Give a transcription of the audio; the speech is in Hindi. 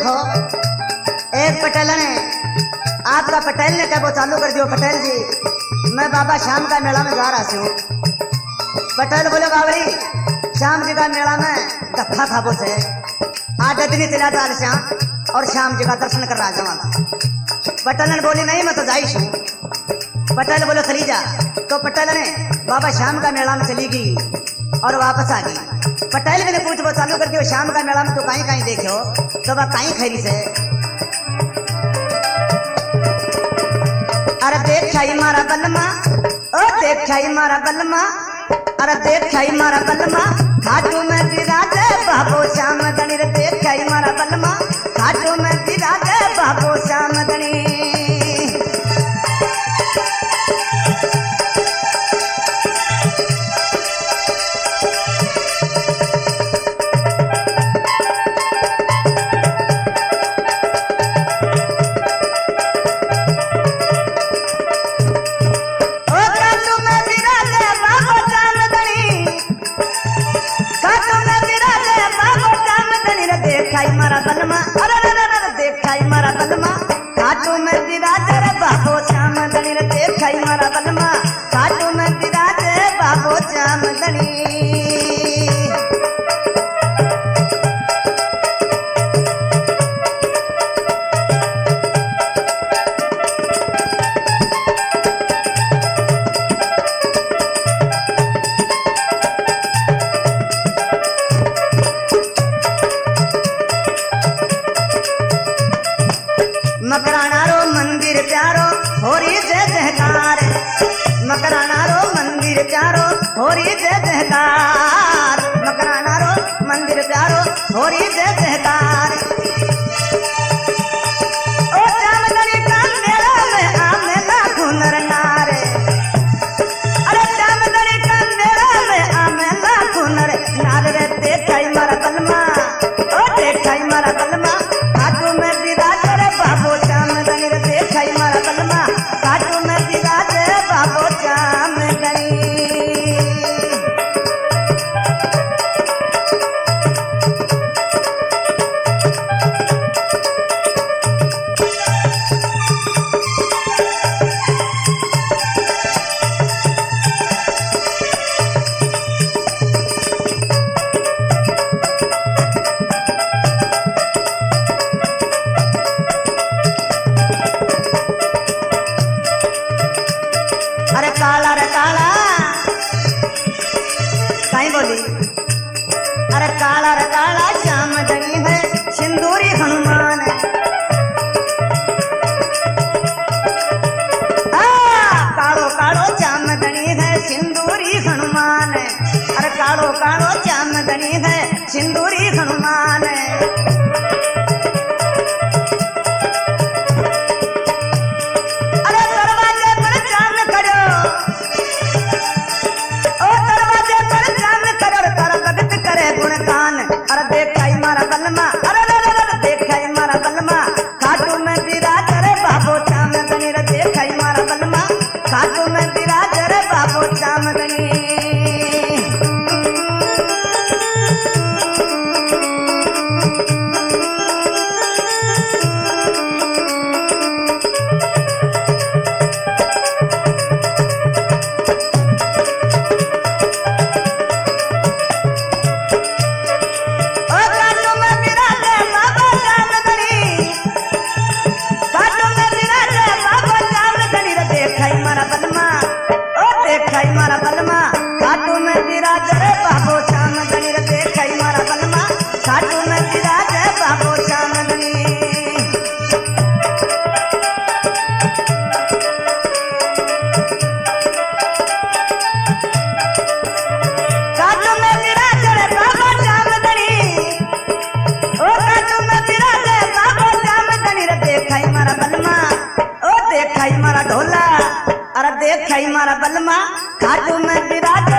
देखो एक पटेल ने आपका पटेल ने क्या वो चालू कर दियो। पटेल जी मैं बाबा श्याम का मेला में जा रहा हूँ। पटेल बोले बाबरी श्याम जी का मेला में गफ्फा खाबो से आज दिन चला चाल श्याम और श्याम जी का दर्शन कर रहा जाऊंगा। पटेल ने बोली नहीं मैं तो जाइश हूँ। पटेल बोले चली जा। तो पटेल ने बाबा श्याम का मेला में चली गई और वापस आ गई। पटेल ने पूछ वो चालू कर दियो श्याम का मेला में तो कहीं कहीं देखो तो वह कहीं खैरी से अरे देख छाई मारा बलमा ओ देख छाई मारा बलमा अरे देख छाई मारा बलमा घाटू में विराजे बाबो श्याम धनी रे देख छाई मारा बलमा घाटू में विराजे बाबो श्याम धनी। मकराना रो मंदिर प्यारो होरी जय जयकार। मकराना रो मंदिर प्यारो होरी जय जयकार। मकराना रो मंदिर प्यारो होरी जय जयकार। ओ जामदनी का मेला में आमे लाखों नर नारे। अरे जामदनी का मेला में आमे लाखों नर नार रे देखाई मारा बलमा ओ देखाई मारा बलमा घाटू में विराज रे बाबो श्याम धनी रे देखाई मारा बलमा घाटू में विराज बाबो श्याम धनी। अरे काला रे काला साईं बोली अरे काला रे काला श्याम धनी है सिंदूरी हनुमान। कालो कालो श्याम धनी है सिंदूरी हनुमान। अरे कालो कालो श्याम धनी है सिंदूरी हनुमान। देखाई मारा बलमा घाटू में विराज